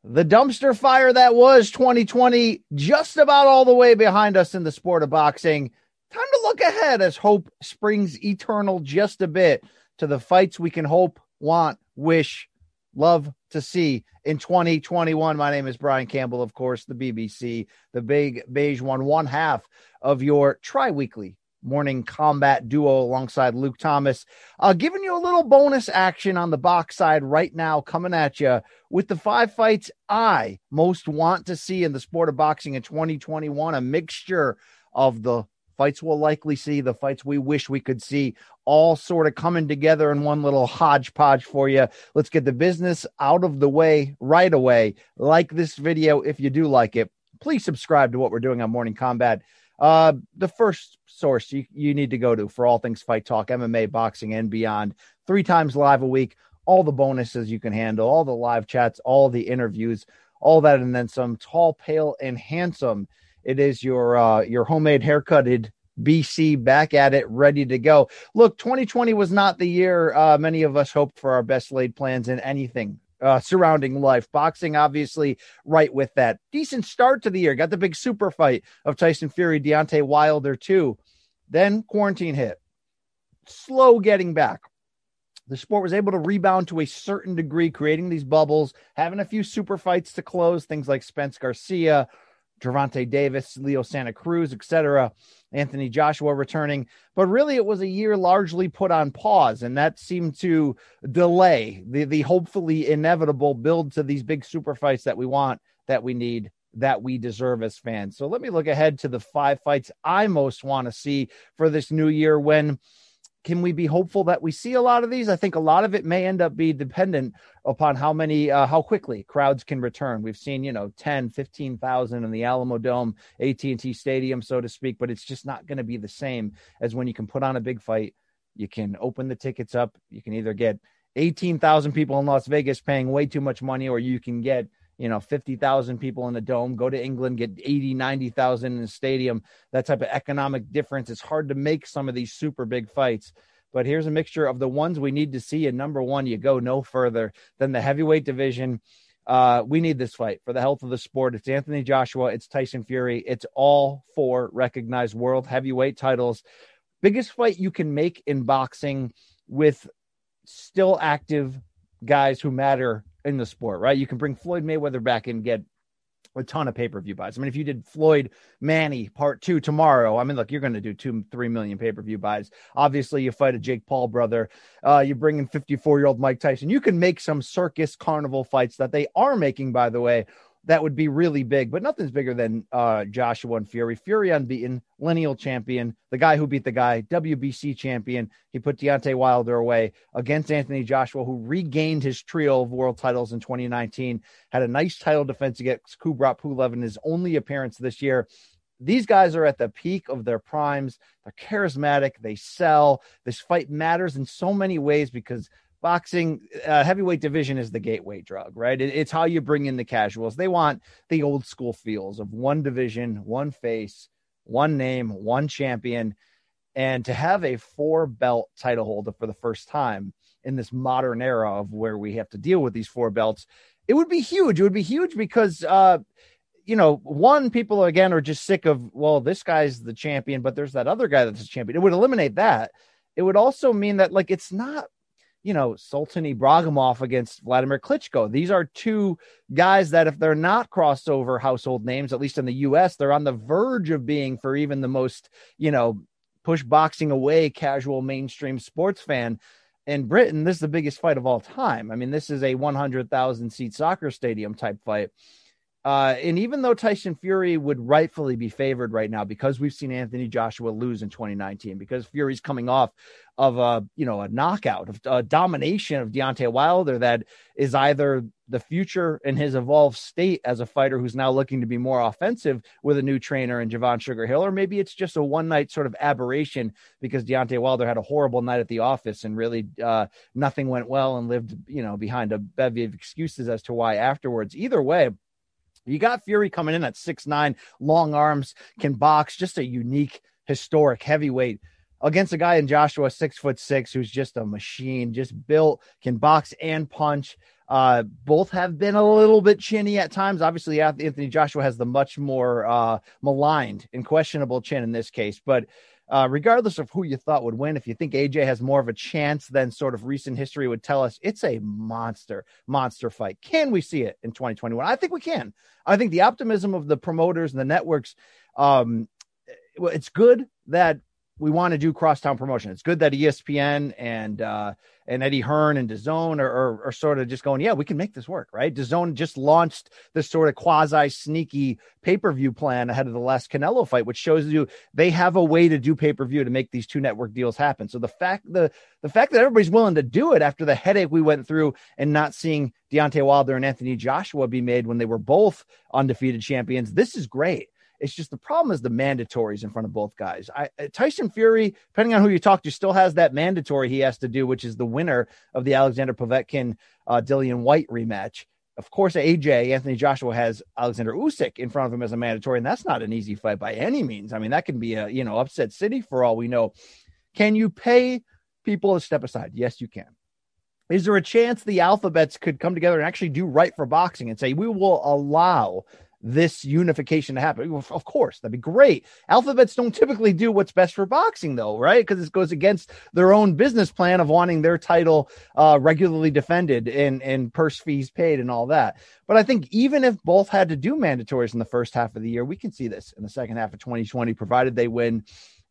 The dumpster fire that was 2020, just about all the way behind us in the sport of boxing. Time to look ahead as hope springs eternal just a bit to the fights we can hope, want, wish, love to see in 2021. My name is Brian Campbell, of course, the BBC, the Big Beige one half of your tri-weekly morning combat duo alongside Luke Thomas, giving you a little bonus action on the box side right now, coming at you with the 5 fights I most want to see in the sport of boxing in 2021, a mixture of the fights we'll likely see, the fights we wish we could see, all sort of coming together in one little hodgepodge for you. Let's get the business out of the way right away. Like this video if you do like it. Please subscribe to what we're doing on Morning Combat. The first source you need to go to for all things fight talk, MMA, boxing, and beyond. 3 times live a week, all the bonuses you can handle, all the live chats, all the interviews, all that, and then some. Tall, pale, and handsome. It is your homemade haircutted BC back at it, ready to go. Look, 2020 was not the year many of us hoped for our best laid plans in anything surrounding life. Boxing, obviously, right with that. Decent start to the year. Got the big super fight of Tyson Fury, Deontay Wilder, too. Then quarantine hit. Slow getting back. The sport was able to rebound to a certain degree, creating these bubbles, having a few super fights to close, things like Spence Garcia, Gervonta Davis, Leo Santa Cruz, etc., Anthony Joshua returning. But really, it was a year largely put on pause, and that seemed to delay the hopefully inevitable build to these big super fights that we want, that we need, that we deserve as fans. So let me look ahead to the 5 fights I most want to see for this new year. When can we be hopeful that we see a lot of these? I think a lot of it may end up being dependent upon how quickly crowds can return. We've seen, 10, 15,000 in the Alamo Dome, AT&T Stadium, so to speak, but it's just not going to be the same as when you can put on a big fight. You can open the tickets up. You can either get 18,000 people in Las Vegas paying way too much money, or you can get 50,000 people in the dome, go to England, get 80, 90,000 in the stadium. That type of economic difference. It's hard to make some of these super big fights, but here's a mixture of the ones we need to see. And number one, you go no further than the heavyweight division. We need this fight for the health of the sport. It's Anthony Joshua. It's Tyson Fury. It's all 4 recognized world heavyweight titles. Biggest fight you can make in boxing with still active guys who matter in the sport, right? You can bring Floyd Mayweather back and get a ton of pay-per-view buys. I mean, if you did Floyd Manny part 2 tomorrow, I mean, look, you're going to do 2-3 million pay-per-view buys. Obviously, you fight a Jake Paul brother. You bring in 54-year-old Mike Tyson. You can make some circus carnival fights that they are making, by the way. That would be really big, but nothing's bigger than Joshua and Fury. Fury unbeaten, lineal champion, the guy who beat the guy, WBC champion. He put Deontay Wilder away against Anthony Joshua, who regained his trio of world titles in 2019, had a nice title defense against Kubrat Pulev in his only appearance this year. These guys are at the peak of their primes. They're charismatic. They sell. This fight matters in so many ways because boxing heavyweight division is the gateway drug, right? It's how you bring in the casuals. They want the old school feels of one division, one face, one name, one champion. And to have a 4-belt title holder for the first time in this modern era of where we have to deal with these 4 belts, it would be huge. It would be huge because, one, people again are just sick of, well, this guy's the champion, but there's that other guy that's the champion. It would eliminate that. It would also mean that, like, it's not, Sultan Ibragimov against Vladimir Klitschko. These are 2 guys that, if they're not crossover household names, at least in the U.S., they're on the verge of being for even the most, push boxing away casual mainstream sports fan. In Britain, this is the biggest fight of all time. I mean, this is a 100,000 seat soccer stadium type fight. And even though Tyson Fury would rightfully be favored right now because we've seen Anthony Joshua lose in 2019, because Fury's coming off of a knockout, of a domination of Deontay Wilder that is either the future in his evolved state as a fighter who's now looking to be more offensive with a new trainer in Javon Sugar Hill, or maybe it's just a one-night sort of aberration because Deontay Wilder had a horrible night at the office and really nothing went well and lived, behind a bevy of excuses as to why afterwards. Either way, you got Fury coming in at 6'9", long arms, can box, just a unique, historic heavyweight against a guy in Joshua, 6'6", who's just a machine, just built, can box and punch. Both have been a little bit chinny at times. Obviously, Anthony Joshua has the much more maligned and questionable chin in this case. But regardless of who you thought would win, if you think AJ has more of a chance than sort of recent history would tell us, it's a monster fight. Can we see it in 2021? I think we can. I think the optimism of the promoters and the networks, it's good that we want to do crosstown promotion. It's good that ESPN and Eddie Hearn and DAZN are sort of just going, yeah, we can make this work, right? DAZN just launched this sort of quasi sneaky pay-per-view plan ahead of the last Canelo fight, which shows you they have a way to do pay-per-view to make these two network deals happen. So the fact that everybody's willing to do it after the headache we went through and not seeing Deontay Wilder and Anthony Joshua be made when they were both undefeated champions, this is great. It's just the problem is the mandatories in front of both guys. Tyson Fury, depending on who you talk to, still has that mandatory he has to do, which is the winner of the Alexander Povetkin, Dillian White rematch. Of course, Anthony Joshua has Alexander Usyk in front of him as a mandatory, and that's not an easy fight by any means. I mean, that can be a, upset city for all we know. Can you pay people to step aside? Yes, you can. Is there a chance the alphabets could come together and actually do right for boxing and say, we will allow this unification to happen? Of course, that'd be great. Alphabets don't typically do what's best for boxing, though, right? Because it goes against their own business plan of wanting their title regularly defended and purse fees paid and all that. But I think even if both had to do mandatories in the first half of the year, we can see this in the second half of 2020, provided they win.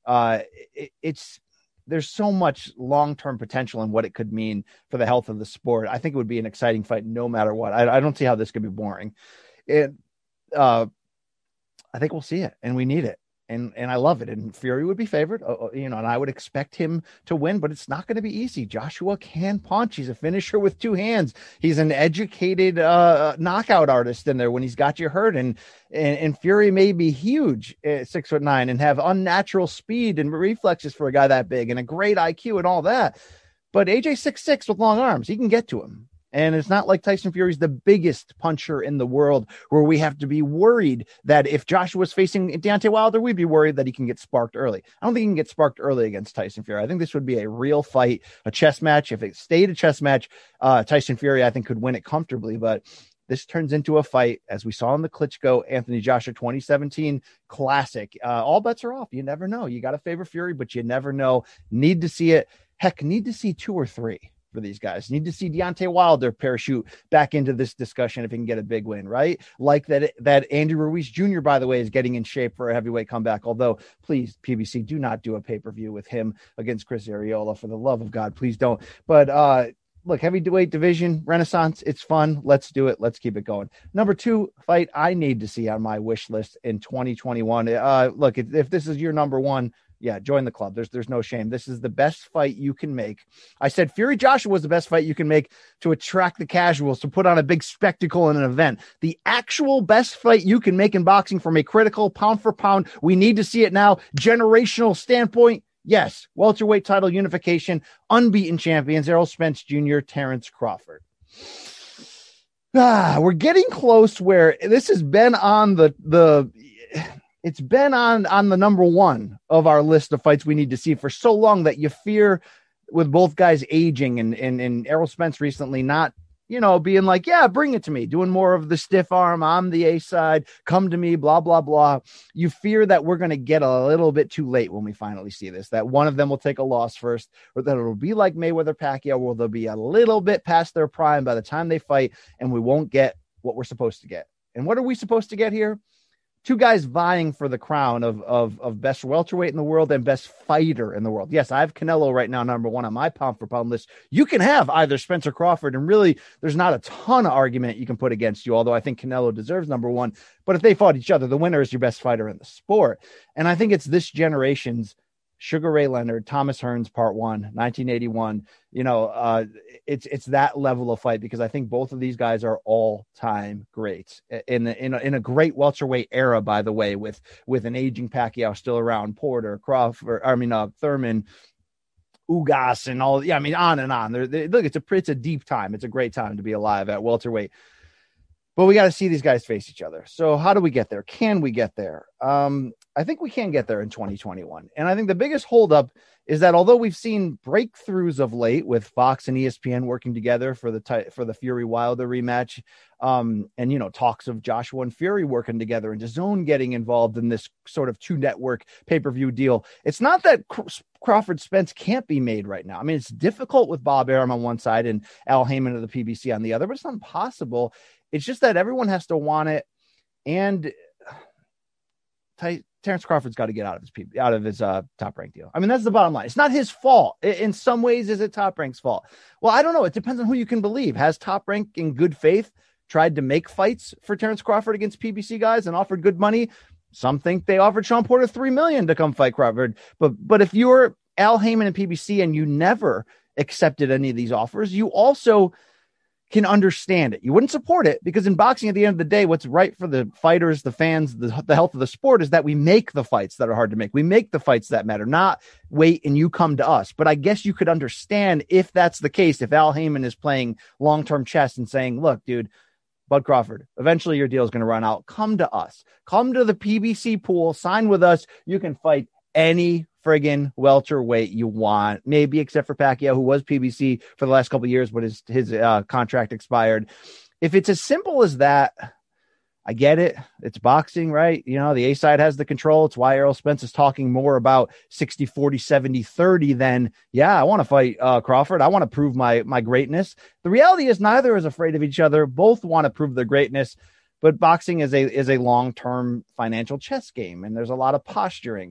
There's so much long-term potential in what it could mean for the health of the sport. I think it would be an exciting fight no matter what. I don't see how this could be boring. I think we'll see it, and we need it, and I love it. And Fury would be favored, and I would expect him to win, but it's not going to be easy. Joshua can punch. He's a finisher with two hands. He's an educated knockout artist in there when he's got you hurt, and Fury may be huge at 6'9" and have unnatural speed and reflexes for a guy that big and a great IQ and all that. But AJ 6'6" with long arms, he can get to him. And it's not like Tyson Fury's the biggest puncher in the world where we have to be worried that if Joshua's facing Deontay Wilder, we'd be worried that he can get sparked early. I don't think he can get sparked early against Tyson Fury. I think this would be a real fight, a chess match. If it stayed a chess match, Tyson Fury, I think, could win it comfortably. But this turns into a fight, as we saw in the Klitschko Anthony Joshua 2017 classic. All bets are off. You never know. You got to favor Fury, but you never know. Need to see it. Heck, need to see 2 or 3. For these guys. Need to see Deontay Wilder parachute back into this discussion if he can get a big win, right? Like that Andy Ruiz Jr., by the way, is getting in shape for a heavyweight comeback. Although, please, PBC, do not do a pay-per-view with him against Chris Arreola. For the love of God, please don't. But look, heavyweight division renaissance. It's fun. Let's do it. Let's keep it going. Number 2 fight I need to see on my wish list in 2021. Look, if this is your number 1, yeah, join the club. There's no shame. This is the best fight you can make. I said Fury Joshua was the best fight you can make to attract the casuals, to put on a big spectacle in an event. The actual best fight you can make in boxing from a critical pound for pound. We need to see it now. Generational standpoint. Yes. Welterweight title unification, unbeaten champions, Errol Spence Jr., Terrence Crawford. We're getting close where this has been on it's been on the number 1 of our list of fights we need to see for so long that you fear with both guys aging and Errol Spence recently not, being like, yeah, bring it to me, doing more of the stiff arm. I'm the A side, come to me, blah, blah, blah. You fear that we're going to get a little bit too late when we finally see this, that one of them will take a loss first, or that it'll be like Mayweather Pacquiao, where they'll be a little bit past their prime by the time they fight, and we won't get what we're supposed to get. And what are we supposed to get here? 2 guys vying for the crown of best welterweight in the world and best fighter in the world. Yes, I have Canelo right now, number 1 on my pound for pound list. You can have either Spencer Crawford, and really there's not a ton of argument you can put against you, although I think Canelo deserves number 1. But if they fought each other, the winner is your best fighter in the sport. And I think it's this generation's Sugar Ray Leonard, Thomas Hearns, Part 1, 1981. It's that level of fight, because I think both of these guys are all-time greats in a great welterweight era, by the way, with an aging Pacquiao still around, Porter, Crawford, Thurman, Ugas, and all. Yeah, I mean, on and on. Look, it's a deep time. It's a great time to be alive at welterweight. But we got to see these guys face each other. So how do we get there? Can we get there? I think we can get there in 2021. And I think the biggest holdup is that although we've seen breakthroughs of late with Fox and ESPN working together for the Fury Wilder rematch, and talks of Joshua and Fury working together and DAZN getting involved in this sort of 2-network pay-per-view deal, it's not that Crawford Spence can't be made right now. I mean, it's difficult with Bob Arum on one side and Al Heyman of the PBC on the other, but it's not impossible. It's just that everyone has to want it, and Terrence Crawford's got to get out of his Top Rank deal. I mean, that's the bottom line. It's not his fault. In some ways, is it Top Rank's fault? Well, I don't know. It depends on who you can believe. Has Top Rank, in good faith, tried to make fights for Terrence Crawford against PBC guys and offered good money? Some think they offered Sean Porter $3 million to come fight Crawford. But if you're Al Heyman and PBC and you never accepted any of these offers, you also can understand it. You wouldn't support it, because in boxing, at the end of the day, what's right for the fighters, the fans, the health of the sport is that we make the fights that are hard to make. We make the fights that matter, not wait and you come to us. But I guess you could understand if that's the case, if Al Heyman is playing long-term chess and saying, look, dude, Bud Crawford, eventually your deal is going to run out. Come to us. Come to the PBC pool. Sign with us. You can fight any friggin' welterweight you want, maybe except for Pacquiao, who was PBC for the last couple of years, but his contract expired. If it's as simple as that, I get it. It's boxing, right? The A side has the control. It's why Errol Spence is talking more about 60, 40, 70, 30 than, I want to fight Crawford. I want to prove my greatness. The reality is neither is afraid of each other. Both want to prove their greatness, but boxing is a long-term financial chess game, and there's a lot of posturing.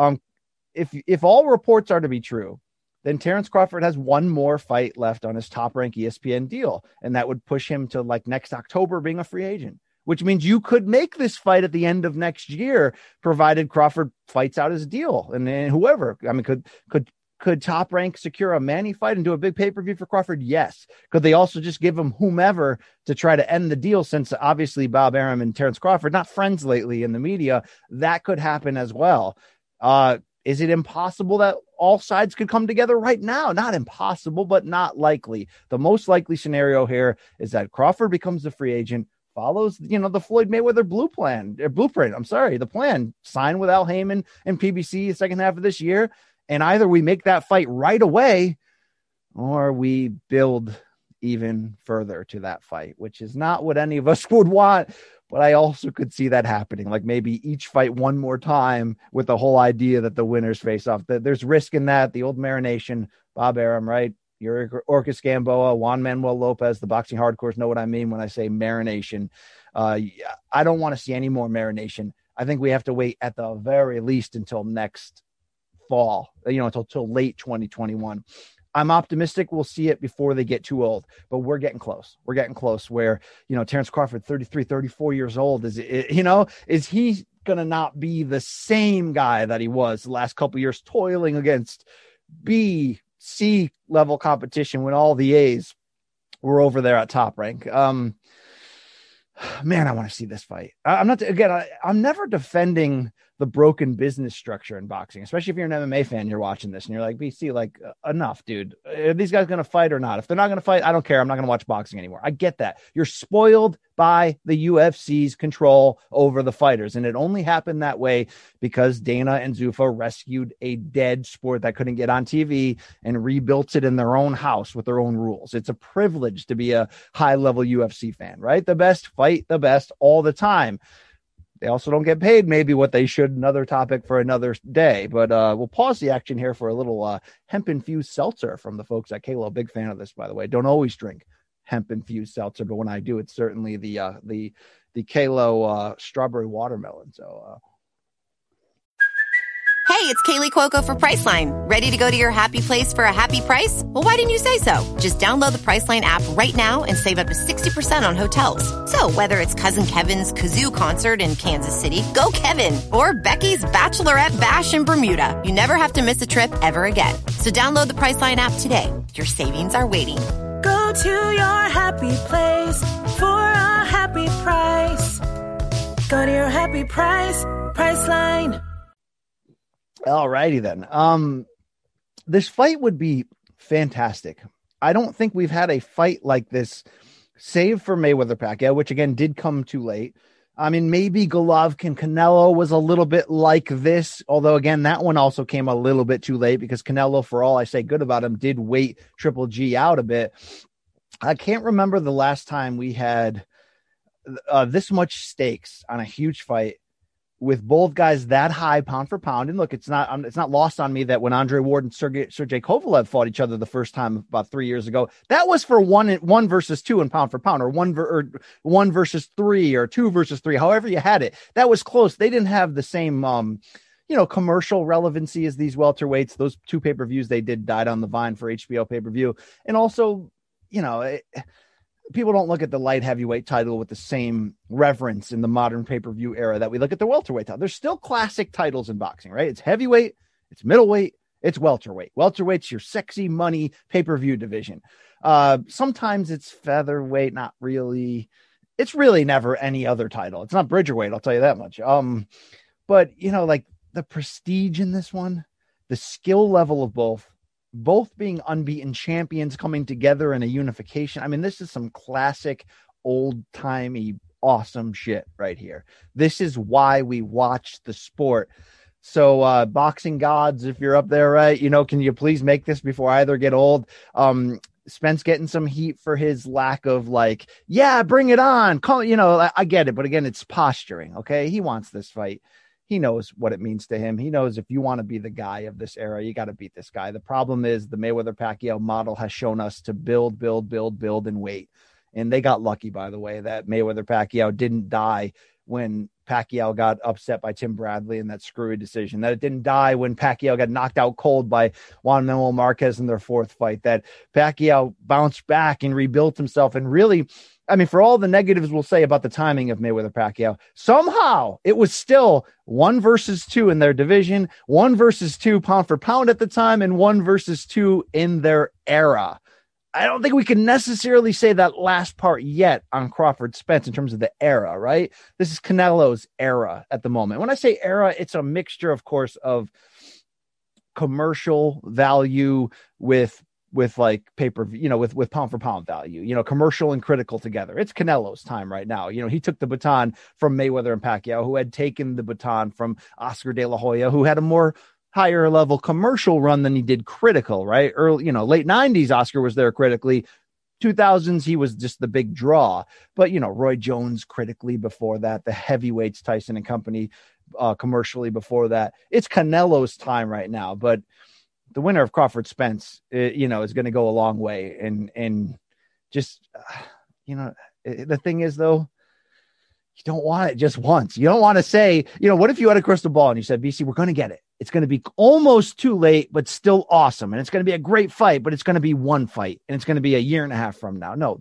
If all reports are to be true, then Terrence Crawford has one more fight left on his Top Rank ESPN deal, and that would push him to like next October being a free agent, which means you could make this fight at the end of next year, provided Crawford fights out his deal. And then whoever, I mean, could Top Rank secure a Manny fight and do a big pay-per-view for Crawford? Yes. Could they also just give him whomever to try to end the deal, since obviously Bob Arum and Terrence Crawford, not friends lately in the media? That could happen as well. Is it impossible that all sides could come together right now? Not impossible, but not likely. The most likely scenario here is that Crawford becomes the free agent, follows, the Floyd Mayweather blueprint. I'm sorry, the plan. Sign with Al Heyman and PBC the second half of this year, and either we make that fight right away, or we build even further to that fight, which is not what any of us would want. But I also could see that happening, like maybe each fight one more time with the whole idea that the winners face off. There's risk in that. The old marination, Bob Arum, right? Orcus Gamboa, Juan Manuel Lopez, the boxing hardcores know what I mean when I say marination. I don't want to see any more marination. I think we have to wait at the very least until next fall, until late 2021. I'm optimistic we'll see it before they get too old, but we're getting close. We're getting close where, Terrence Crawford, 33, 34 years old, is he going to not be the same guy that he was the last couple of years, toiling against B, C level competition when all the A's were over there at Top Rank? Man, I want to see this fight. I'm never defending the broken business structure in boxing, especially if you're an MMA fan, you're watching this and you're like, BC, like, enough, dude. Are these guys going to fight or not? If they're not going to fight, I don't care. I'm not going to watch boxing anymore. I get that. You're spoiled by the UFC's control over the fighters. And it only happened that way because Dana and Zuffa rescued a dead sport that couldn't get on TV and rebuilt it in their own house with their own rules. It's a privilege to be a high-level UFC fan, right? The best fight the best all the time. They also don't get paid maybe what they should. Another topic for another day. But we'll pause the action here for a little hemp-infused seltzer from the folks at Kalo. Big fan of this, by the way. Don't always drink hemp-infused seltzer, but when I do, it's certainly the Kalo strawberry watermelon. So Hey, it's Kaylee Cuoco for Priceline. Ready to go to your happy place for a happy price? Well, why didn't you say so? Just download the Priceline app right now and save up to 60% on hotels. So whether it's Cousin Kevin's Kazoo Concert in Kansas City, go Kevin, or Becky's Bachelorette Bash in Bermuda, you never have to miss a trip ever again. So download the Priceline app today. Your savings are waiting. Go to your happy place for a happy price. Go to your happy price, Priceline. all righty then. This fight would be fantastic. I don't think we've had a fight like this save for Mayweather Pacquiao, which again did come too late. I mean, maybe Golovkin Canelo was a little bit like this, although again, that one also came a little bit too late because Canelo, for all I say good about him, did wait Triple G out a bit. I can't remember the last time we had this much stakes on a huge fight with both guys that high pound for pound. And look, it's not lost on me that when Andre Ward and Sergey Kovalev fought each other the first time about 3 years ago, that was for one versus two in pound for pound, or one versus three, or 2 versus 3, however you had it. That was close. They didn't have the same, commercial relevancy as these welterweights. Those 2 pay-per-views they did died on the vine for HBO pay-per-view. And also, people don't look at the light heavyweight title with the same reverence in the modern pay-per-view era that we look at the welterweight title. There's still classic titles in boxing, right? It's heavyweight, it's middleweight, it's welterweight. Welterweight's your sexy money pay-per-view division. Sometimes it's featherweight, not really. It's really never any other title. It's not Bridgerweight, I'll tell you that much. But like the prestige in this one, the skill level of both being unbeaten champions coming together in a unification. I mean, this is some classic old-timey awesome shit right here. This is why we watch the sport. So boxing gods, if you're up there, right, can you please make this before I either get old? Spence getting some heat for his lack of bring it on. I get it. But again, it's posturing. Okay. He wants this fight. He knows what it means to him. He knows if you want to be the guy of this era, you got to beat this guy. The problem is the Mayweather-Pacquiao model has shown us to build, and wait. And they got lucky, by the way, that Mayweather-Pacquiao didn't die when Pacquiao got upset by Tim Bradley in that screwy decision, that it didn't die when Pacquiao got knocked out cold by Juan Manuel Marquez in their 4th fight, that Pacquiao bounced back and rebuilt himself. And really, I mean, for all the negatives we'll say about the timing of Mayweather Pacquiao, somehow it was still 1 versus 2 in their division, 1 versus 2 pound for pound at the time, and 1 versus 2 in their era. I don't think we can necessarily say that last part yet on Crawford Spence in terms of the era, right? This is Canelo's era at the moment. When I say era, it's a mixture, of course, of commercial value with pay-per-view, with pound for pound value, commercial and critical together. It's Canelo's time right now. He took the baton from Mayweather and Pacquiao, who had taken the baton from Oscar De La Hoya, who had a more higher level commercial run than he did critical, right? Early, late 90s, Oscar was there critically. 2000s, he was just the big draw. But, Roy Jones critically before that, the heavyweights, Tyson and company, commercially before that. It's Canelo's time right now, but the winner of Crawford Spence, is going to go a long way. And just, the thing is, though, you don't want it just once. You don't want to say, what if you had a crystal ball and you said, BC, we're going to get it. It's going to be almost too late, but still awesome. And it's going to be a great fight, but it's going to be one fight and it's going to be a year and a half from now. No,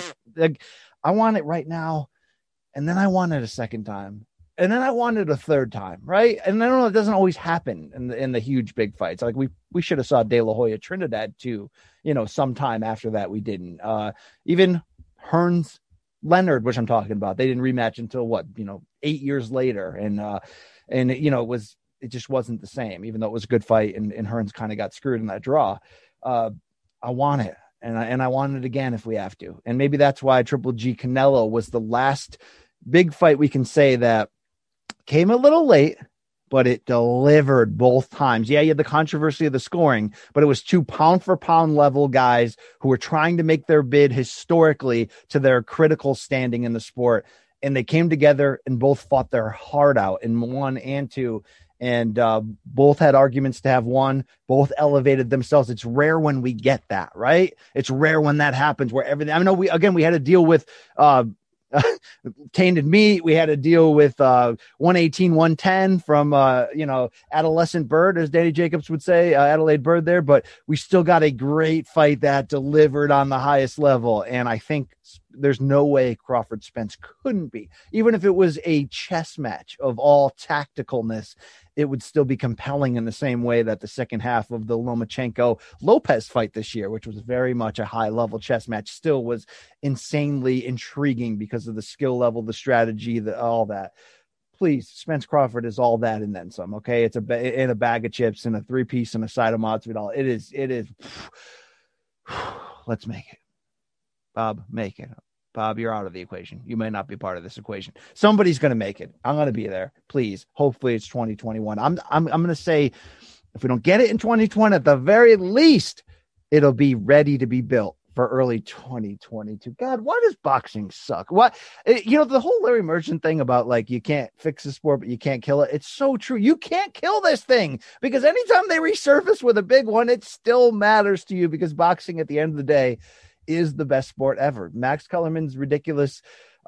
I want it right now. And then I want it a second time. And then I wanted a third time, right? And I don't know, it doesn't always happen in the huge big fights. Like we should have saw De La Hoya Trinidad too, sometime after that we didn't. Even Hearns Leonard, which I'm talking about, they didn't rematch until 8 years later. And it just wasn't the same, even though it was a good fight and Hearns kind of got screwed in that draw. I want it. And I want it again if we have to. And maybe that's why Triple G Canelo was the last big fight we can say that came a little late, but it delivered both times. Yeah, you had the controversy of the scoring, but it was 2 pound for pound level guys who were trying to make their bid historically to their critical standing in the sport. And they came together and both fought their heart out in 1 and 2. And both had arguments to have won. Both elevated themselves. It's rare when we get that, right? It's rare when that happens where everything, I know we had to deal with Tainted Meat. We had to deal with 118, 110 from, Adolescent Bird, as Danny Jacobs would say, Adelaide Bird there. But we still got a great fight that delivered on the highest level. And I think there's no way Crawford Spence couldn't be. Even if it was a chess match of all tacticalness, it would still be compelling in the same way that the second half of the Lomachenko Lopez fight this year, which was very much a high level chess match, still was insanely intriguing because of the skill level, the strategy, all that. Please, Spence Crawford is all that and then some. Okay. It's in a bag of chips and a 3-piece and a side of Masvidal. It is. Let's make it. Bob, make it. Bob, you're out of the equation. You may not be part of this equation. Somebody's going to make it. I'm going to be there. Please. Hopefully it's 2021. I'm going to say if we don't get it in 2020, at the very least, it'll be ready to be built for early 2022. God, why does boxing suck? What, the whole Larry Merchant thing about like, you can't fix the sport, but you can't kill it. It's so true. You can't kill this thing because anytime they resurface with a big one, it still matters to you because boxing at the end of the day is the best sport ever. Max Kellerman's ridiculous,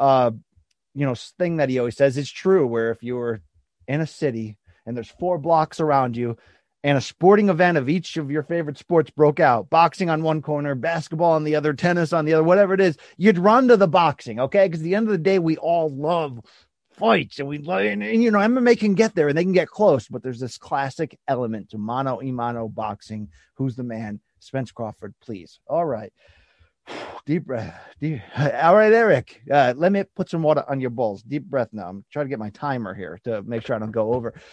thing that he always says is true, where if you were in a city and there's 4 blocks around you and a sporting event of each of your favorite sports broke out, boxing on one corner, basketball on the other, tennis on the other, whatever it is, you'd run to the boxing. Okay. Cause at the end of the day, we all love fights and MMA can get there and they can get close, but there's this classic element to mano a mano boxing. Who's the man? Spence Crawford, please. All right. Deep breath. All right, Eric, let me put some water on your balls. Deep breath now. I'm trying to get my timer here to make sure I don't go over.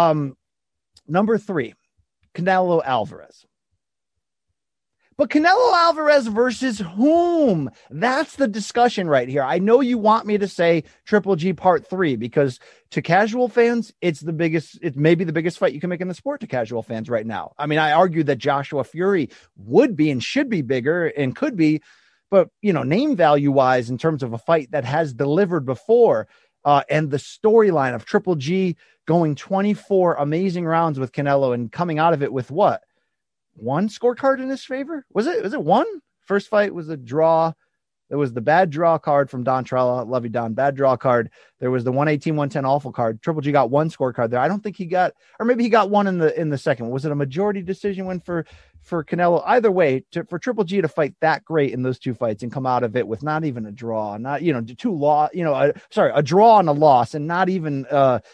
Number 3, Canelo Alvarez. But Canelo Alvarez versus whom? That's the discussion right here. I know you want me to say Triple G Part 3 because to casual fans, it may be the biggest fight you can make in the sport to casual fans right now. I mean, I argue that Joshua Fury would be and should be bigger and could be, but name value wise, in terms of a fight that has delivered before, and the storyline of Triple G going 24 amazing rounds with Canelo and coming out of it with what? 1 scorecard in his favor? Was it 1? First fight was a draw. There was the bad draw card from Don Trella. Love you, Don. Bad draw card. There was the 118, 110 awful card. Triple G got 1 scorecard there. I don't think he got, or maybe he got 1 in the second. Was it a majority decision win for Canelo? Either way, for Triple G to fight that great in those 2 fights and come out of it with not even a draw, not, 2 loss, a draw and a loss and not even,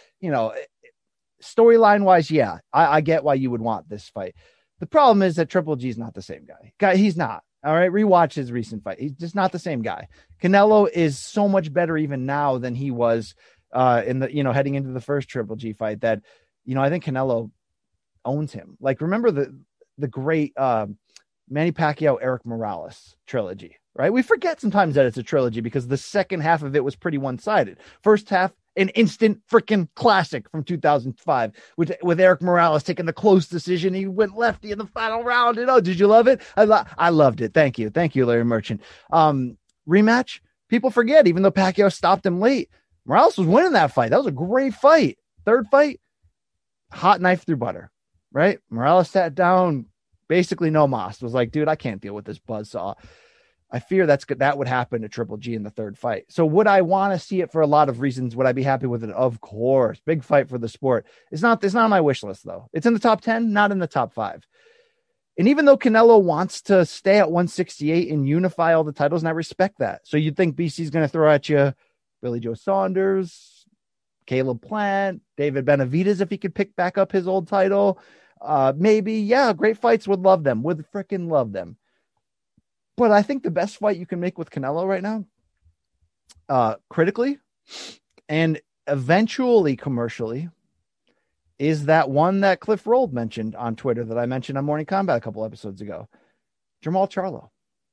storyline wise. Yeah, I get why you would want this fight. The problem is that Triple G is not the same guy. He's not. All right. Rewatch his recent fight. He's just not the same guy. Canelo is so much better even now than he was in the, heading into the first Triple G fight that, I think Canelo owns him. Like, remember the great Manny Pacquiao, Eric Morales trilogy, right? We forget sometimes that it's a trilogy because the second half of it was pretty one-sided. First half, an instant freaking classic from 2005 with Eric Morales taking the close decision. He went lefty in the final round. Did you love it? I loved it. Thank you, Larry Merchant. Rematch. People forget, even though Pacquiao stopped him late, Morales was winning that fight. That was a great fight. Third fight, hot knife through butter, right? Morales sat down, basically no mas. Was like, dude, I can't deal with this buzzsaw. I fear that would happen to Triple G in the third fight. So would I want to see it for a lot of reasons? Would I be happy with it? Of course. Big fight for the sport. It's not on my wish list though. It's in the top 10, not in the top 5. And even though Canelo wants to stay at 168 and unify all the titles, and I respect that. So you'd think BC's going to throw at you Billy Joe Saunders, Caleb Plant, David Benavidez, if he could pick back up his old title. Maybe, yeah, great fights. Would love them. Would freaking love them. But I think the best fight you can make with Canelo right now, critically and eventually commercially, is that one that Cliff Rold mentioned on Twitter that I mentioned on Morning Combat a couple episodes ago. Jermall Charlo.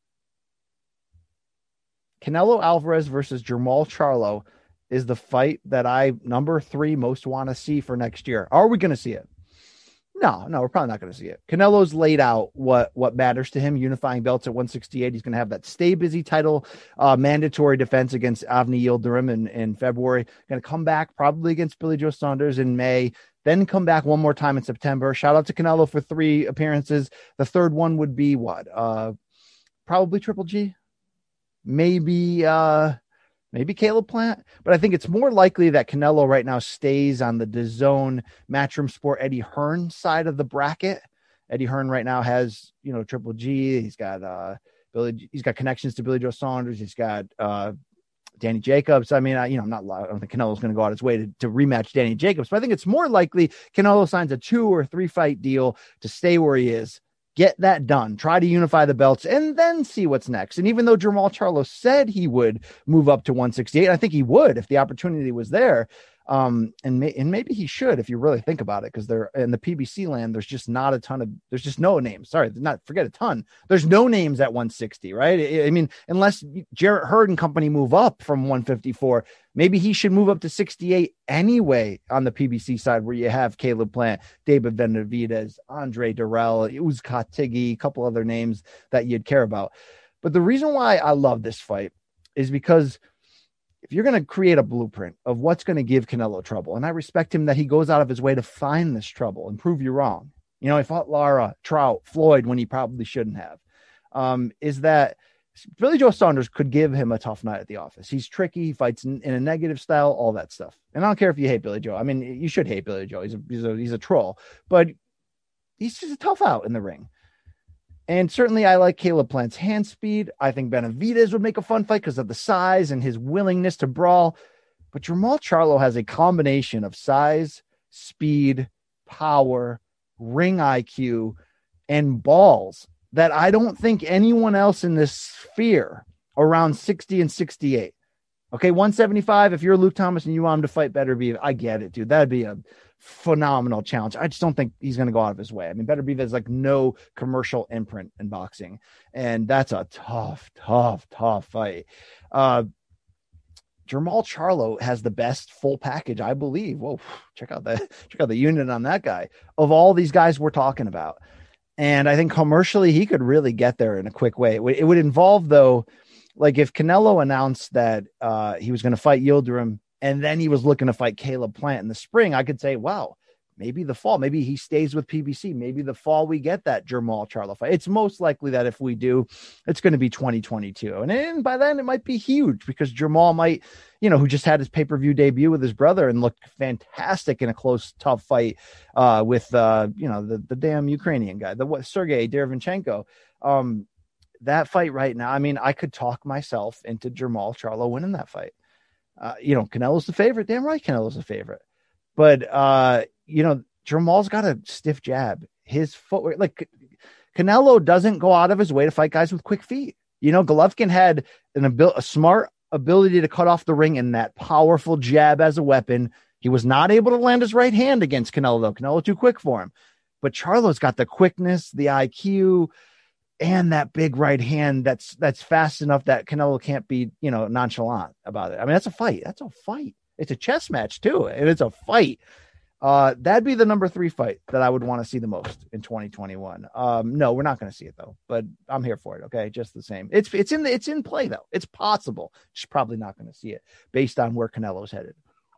Canelo Alvarez versus Jermall Charlo is the fight that I, number 3, most want to see for next year. Are we going to see it? No, we're probably not going to see it. Canelo's laid out what matters to him, unifying belts at 168. He's going to have that stay busy title, mandatory defense against Avni Yildirim in February. Going to come back probably against Billy Joe Saunders in May, then come back one more time in September. Shout out to Canelo for 3 appearances. The third one would be what? Probably Triple G. Maybe Caleb Plant, but I think it's more likely that Canelo right now stays on the DAZN Matchroom Sport Eddie Hearn side of the bracket. Eddie Hearn right now has, Triple G. He's got he's got connections to Billy Joe Saunders. He's got Danny Jacobs. I mean, I don't think Canelo's going to go out his way to rematch Danny Jacobs, but I think it's more likely Canelo signs a 2 or 3 fight deal to stay where he is. Get that done. Try to unify the belts and then see what's next. And even though Jermall Charlo said he would move up to 168, I think he would if the opportunity was there. And maybe he should, if you really think about it, because they're in the PBC land. There's just not a ton of, there's just no names. Sorry, forget a ton. There's no names at 160, right? I mean, unless Jarrett Hurd and company move up from 154, maybe he should move up to 68 anyway on the PBC side, where you have Caleb Plant, David Benavidez, Andre Durrell, Uzcategui, Tiggy, a couple other names that you'd care about. But the reason why I love this fight is because if you're going to create a blueprint of what's going to give Canelo trouble, and I respect him that he goes out of his way to find this trouble and prove you wrong. You know, he fought Lara, Trout, Floyd when he probably shouldn't have. Is that Billy Joe Saunders could give him a tough night at the office. He's tricky. He fights in a negative style, all that stuff. And I don't care if you hate Billy Joe. I mean, you should hate Billy Joe. He's a troll, but he's just a tough out in the ring. And certainly I like Caleb Plant's hand speed. I think Benavidez would make a fun fight because of the size and his willingness to brawl. But Jermall Charlo has a combination of size, speed, power, ring IQ, and balls that I don't think anyone else in this sphere around 60 and 68. Okay, 175, if you're Luke Thomas and you want him to fight Beterbiev, I get it, dude. That'd be a phenomenal challenge. I just don't think he's going to go out of his way. I mean, Beterbiev has like no commercial imprint in boxing, and that's a tough fight. Jermall Charlo has the best full package, I believe. Whoa, check out the unit on that guy of all these guys we're talking about. And I think commercially he could really get there in a quick way. It would involve, though, like if Canelo announced that he was going to fight Yildirim and then he was looking to fight Caleb Plant in the spring, I could say, wow, maybe the fall, maybe he stays with PBC. Maybe the fall we get that Jermall Charlo fight. It's most likely that if we do, it's going to be 2022. And by then it might be huge because Jermall might, who just had his pay-per-view debut with his brother and looked fantastic in a close, tough fight with, the damn Ukrainian guy, Sergey Derevyanchenko. That fight right now, I mean, I could talk myself into Jermall Charlo winning that fight. Canelo's the favorite. Damn right, Canelo's the favorite. But, Jermall's got a stiff jab. His footwork, like Canelo doesn't go out of his way to fight guys with quick feet. Golovkin had a smart ability to cut off the ring and that powerful jab as a weapon. He was not able to land his right hand against Canelo, though. Canelo too quick for him. But Charlo's got the quickness, the IQ, and that big right hand that's fast enough that Canelo can't be, nonchalant about it. I mean, that's a fight. It's a chess match too, and it's a fight. That'd be the number 3 fight that I would want to see the most in 2021. No, we're not going to see it though, but I'm here for it. Okay. Just the same. It's in play though. It's possible. Just probably not going to see it based on where Canelo's headed.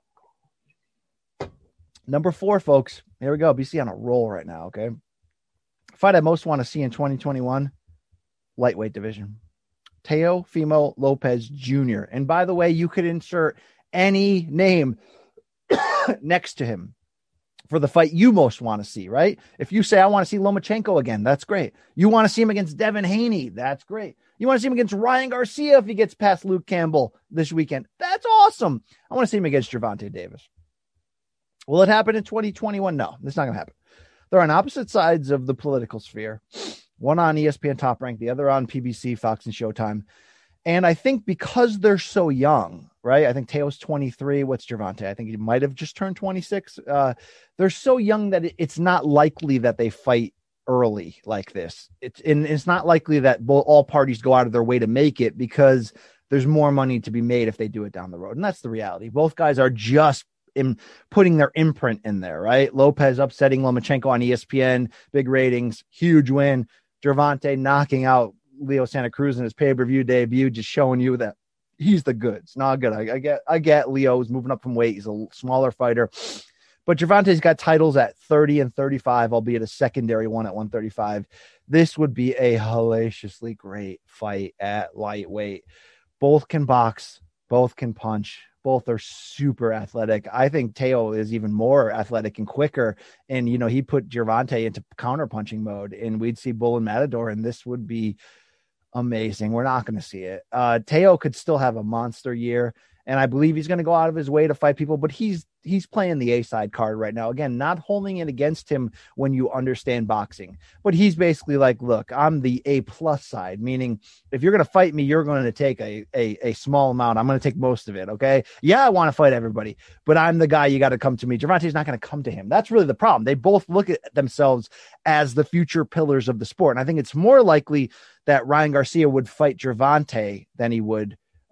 Number 4, folks. Here we go. BC on a roll right now. Okay. Fight I most want to see in 2021, lightweight division. Teofimo Lopez Jr. And by the way, you could insert any name next to him for the fight you most want to see, right? If you say, I want to see Lomachenko again, that's great. You want to see him against Devin Haney, that's great. You want to see him against Ryan Garcia if he gets past Luke Campbell this weekend, that's awesome. I want to see him against Gervonta Davis. Will it happen in 2021? No, it's not going to happen. They're on opposite sides of the political sphere. One on ESPN Top Rank, the other on PBC, Fox, and Showtime. And I think because they're so young, right? I think Teo's 23. What's Gervonta? I think he might have just turned 26. They're so young that it's not likely that they fight early like this. It's not likely that all parties go out of their way to make it because there's more money to be made if they do it down the road. And that's the reality. Both guys are just putting their imprint in there, right? Lopez upsetting Lomachenko on ESPN, big ratings, huge win. Gervonta knocking out Leo Santa Cruz in his pay-per-view debut, just showing you that he's the goods. Not good. I get Leo's moving up from weight. He's a smaller fighter, but Gervonta's got titles at 30 and 35, albeit a secondary one at 135. This would be a hellaciously great fight at lightweight. Both can box, both can punch. Both are super athletic. I think Teo is even more athletic and quicker. And, he put Gervonta into counter-punching mode, and we'd see Bull and Matador, and this would be amazing. We're not going to see it. Teo could still have a monster year, And I believe he's going to go out of his way to fight people, but he's playing the A side card right now. Again, not holding it against him when you understand boxing, but he's basically like, look, I'm the A+ side, meaning if you're going to fight me, you're going to take a small amount. I'm going to take most of it. Okay. Yeah. I want to fight everybody, but I'm the guy. You got to come to me. Gervonta's not going to come to him. That's really the problem. They both look at themselves as the future pillars of the sport. And I think it's more likely that Ryan Garcia would fight Gervonta than he would,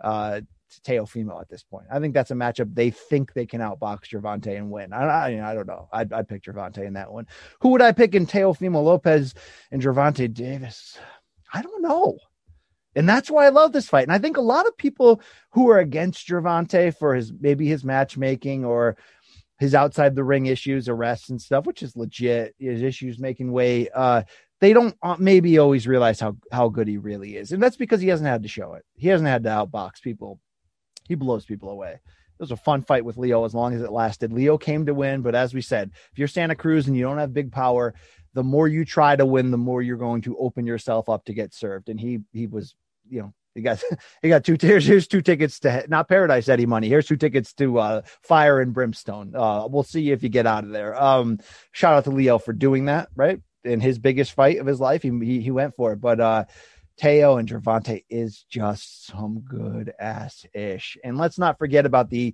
Teofimo at this point. I think that's a matchup they think they can outbox Gervonta and win. I don't know. I'd pick Gervonta in that one. Who would I pick in Teofimo Lopez and Gervonta Davis? I don't know. And that's why I love this fight. And I think a lot of people who are against Gervonta for his matchmaking or his outside the ring issues, arrests and stuff, which is legit, his issues making way, they don't maybe always realize how good he really is. And that's because he hasn't had to show it. He hasn't had to outbox people. He blows people away. It was a fun fight with Leo as long as it lasted. Leo came to win, but as we said, if you're Santa Cruz and you don't have big power, the more you try to win, the more you're going to open yourself up to get served. And he was, he got here's 2 tickets to not Paradise Eddie money. Here's 2 tickets to Fire and Brimstone. We'll see if you get out of there. Shout out to Leo for doing that, right? In his biggest fight of his life, he went for it. But Teo and Gervonta is just some good ass ish. And let's not forget about the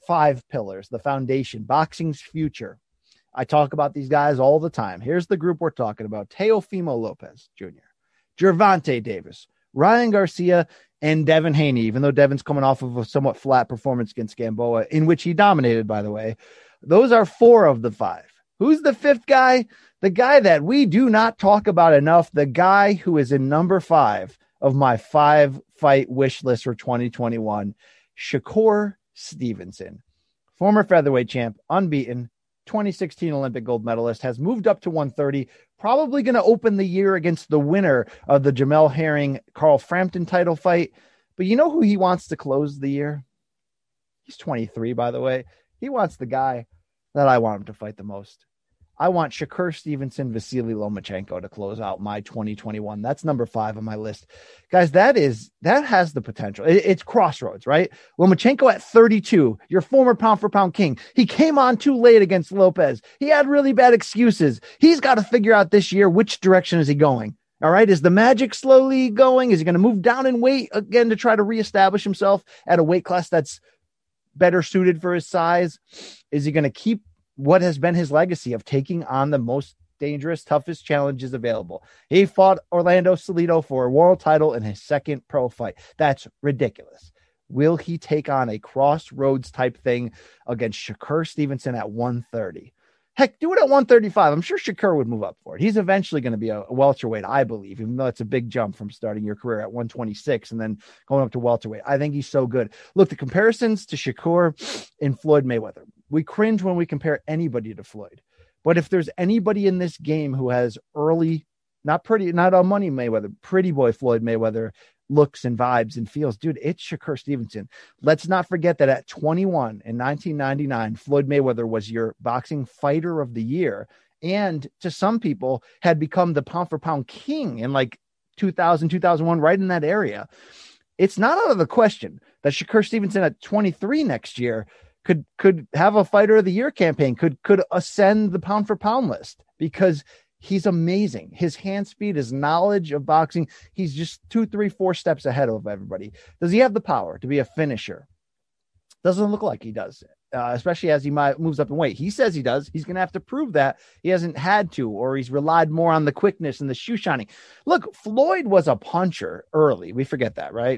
5 pillars, the foundation, boxing's future. I talk about these guys all the time. Here's the group we're talking about: Teofimo Lopez Jr., Gervonta Davis, Ryan Garcia, and Devin Haney, even though Devin's coming off of a somewhat flat performance against Gamboa, in which he dominated, by the way. Those are 4 of the 5. Who's the 5th guy? The guy that we do not talk about enough, the guy who is in number 5 of my 5-fight wish list for 2021, Shakur Stevenson, former featherweight champ, unbeaten, 2016 Olympic gold medalist, has moved up to 130, probably going to open the year against the winner of the Jamel Herring, Carl Frampton title fight. But you know who he wants to close the year? He's 23, by the way. He wants the guy that I want him to fight the most. I want Shakur Stevenson, Vasily Lomachenko to close out my 2021. That's number 5 on my list. Guys, that has the potential. It's crossroads, right? Lomachenko at 32, your former pound for pound king. He came on too late against Lopez. He had really bad excuses. He's got to figure out this year, which direction is he going? All right. Is the magic slowly going? Is he going to move down in weight again to try to reestablish himself at a weight class that's better suited for his size? Is he going to keep what has been his legacy of taking on the most dangerous, toughest challenges available? He fought Orlando Salido for a world title in his 2nd pro fight. That's ridiculous. Will he take on a crossroads type thing against Shakur Stevenson at 130? Heck, do it at 135. I'm sure Shakur would move up for it. He's eventually going to be a welterweight, I believe, even though it's a big jump from starting your career at 126 and then going up to welterweight. I think he's so good. Look, the comparisons to Shakur and Floyd Mayweather, we cringe when we compare anybody to Floyd. But if there's anybody in this game who has early, not all money Mayweather, pretty boy Floyd Mayweather looks and vibes and feels, dude, it's Shakur Stevenson. Let's not forget that at 21 in 1999, Floyd Mayweather was your boxing fighter of the year. And to some people had become the pound for pound king in like 2000, 2001, right in that area. It's not out of the question that Shakur Stevenson at 23 next year could have a fighter of the year campaign, could ascend the pound for pound list, because he's amazing. His hand speed, his knowledge of boxing, he's just 2, 3, 4 steps ahead of everybody. Does he have the power to be a finisher? Doesn't look like he does, especially as he moves up in weight. He says he does. He's going to have to prove that. He hasn't had to, or he's relied more on the quickness and the shoe shining. Look, Floyd was a puncher early. We forget that, right?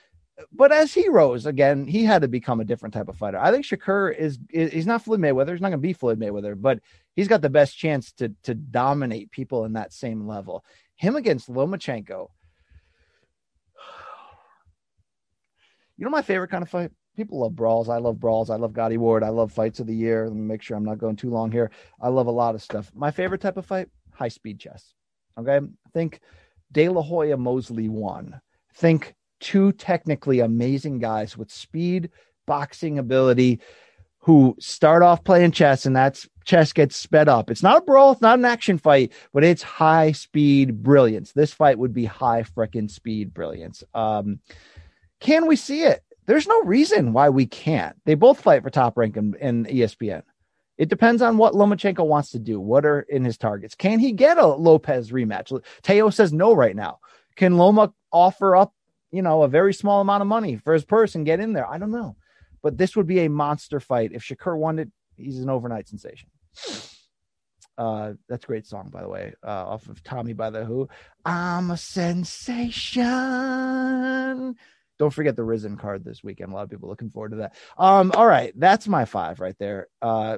But as he rose, again, he had to become a different type of fighter. I think Shakur he's not Floyd Mayweather. He's not going to be Floyd Mayweather, but he's got the best chance to dominate people in that same level. Him against Lomachenko. You know my favorite kind of fight? People love brawls. I love brawls. I love Gotti Ward. I love fights of the year. Let me make sure I'm not going too long here. I love a lot of stuff. My favorite type of fight? High-speed chess. Okay? Think De La Hoya Mosley 1. Think 2 technically amazing guys with speed, boxing ability, who start off playing chess, and that's chess gets sped up. It's not a brawl, it's not an action fight, but it's high speed brilliance. This fight would be high freaking speed brilliance. Can we see it? There's no reason why we can't. They both fight for top rank in ESPN. It depends on what Lomachenko wants to do. What are in his targets? Can he get a Lopez rematch? Teo says no right now. Can Loma offer up, a very small amount of money for his purse and get in there? I don't know. But this would be a monster fight. If Shakur won it, he's an overnight sensation. That's a great song, by the way, off of Tommy by the Who. I'm a sensation. Don't forget the Risen card this weekend. A lot of people looking forward to that. All right. That's my 5 right there.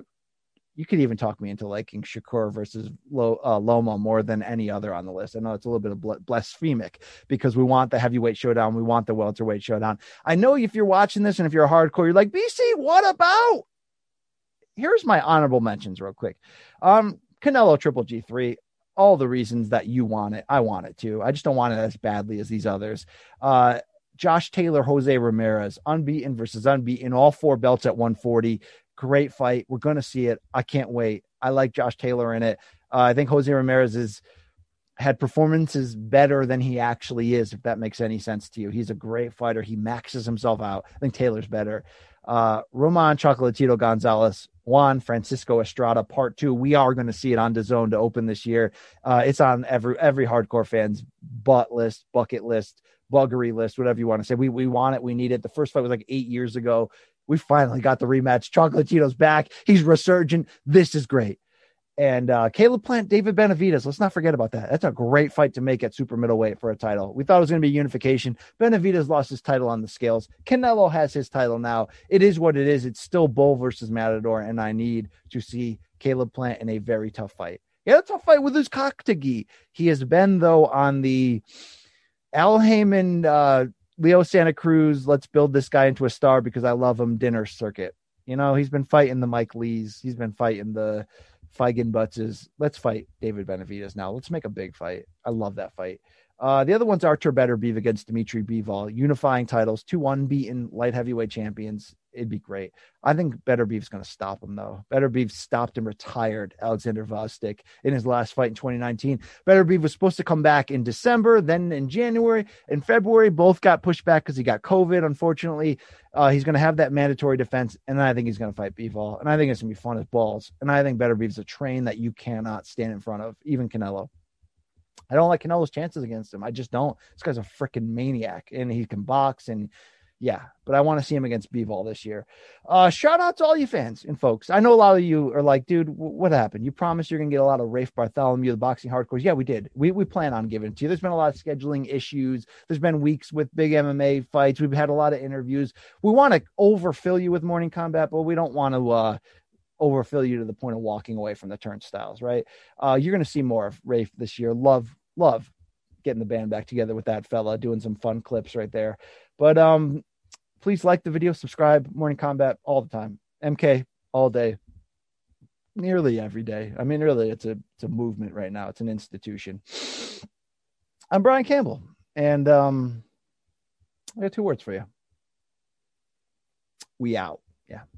You could even talk me into liking Shakur versus Loma more than any other on the list. I know it's a little bit of blasphemic because we want the heavyweight showdown. We want the welterweight showdown. I know if you're watching this and if you're a hardcore, you're like, BC, what about? Here's my honorable mentions real quick. Canelo Triple G3, all the reasons that you want it. I want it too. I just don't want it as badly as these others. Josh Taylor, Jose Ramirez, unbeaten versus unbeaten, all 4 belts at 140. Great fight. We're going to see it. I can't wait. I like Josh Taylor in it. I think Jose Ramirez had performances better than he actually is, if that makes any sense to you. He's a great fighter. He maxes himself out. I think Taylor's better. Roman Chocolatito Gonzalez, Juan Francisco Estrada, part 2. We are going to see it on DAZN to open this year. It's on every hardcore fan's bucket list, buggery list, whatever you want to say. We want it. We need it. The first fight was like 8 years ago. We finally got the rematch. Chocolatito's back. He's resurgent. This is great. And Caleb Plant, David Benavidez. Let's not forget about that. That's a great fight to make at super middleweight for a title. We thought it was going to be unification. Benavidez lost his title on the scales. Canelo has his title now. It is what it is. It's still Bull versus Matador, and I need to see Caleb Plant in a very tough fight. Yeah, a tough fight with his Koktagi. He has been, though, on the Al Heyman, Leo Santa Cruz, let's build this guy into a star because I love him dinner circuit. He's been fighting the Mike Lees. He's been fighting the Feigen Butzes. Let's fight David Benavidez now. Let's make a big fight. I love that fight. The other one's Artur Beterbiev against Dimitri Bivol, unifying titles, 2 unbeaten light heavyweight champions. It'd be great. I think Beterbiev's going to stop him, though. Beterbiev stopped and retired Alexander Vostok in his last fight in 2019. Beterbiev was supposed to come back in December, then in January. In February, both got pushed back because he got COVID, unfortunately. He's going to have that mandatory defense, and I think he's going to fight Bivol. And I think it's going to be fun as balls. And I think Beterbiev's a train that you cannot stand in front of, even Canelo. I don't like Canelo's chances against him. I just don't. This guy's a freaking maniac, and he can box, and yeah, but I want to see him against Bivol this year. Shout out to all you fans and folks. I know a lot of you are like, dude, what happened? You promised you're going to get a lot of Rafe Bartholomew, the boxing hardcores. Yeah, we did. We plan on giving it to you. There's been a lot of scheduling issues. There's been weeks with big MMA fights. We've had a lot of interviews. We want to overfill you with Morning Combat, but we don't want to overfill you to the point of walking away from the turnstiles, right? You're going to see more of Rafe this year. Love getting the band back together with that fella, doing some fun clips right there. But please like the video, subscribe, Morning Combat all the time. MK all day, nearly every day. I mean, really, it's a movement right now. It's an institution. I'm Brian Campbell, and I got 2 words for you. We out. Yeah.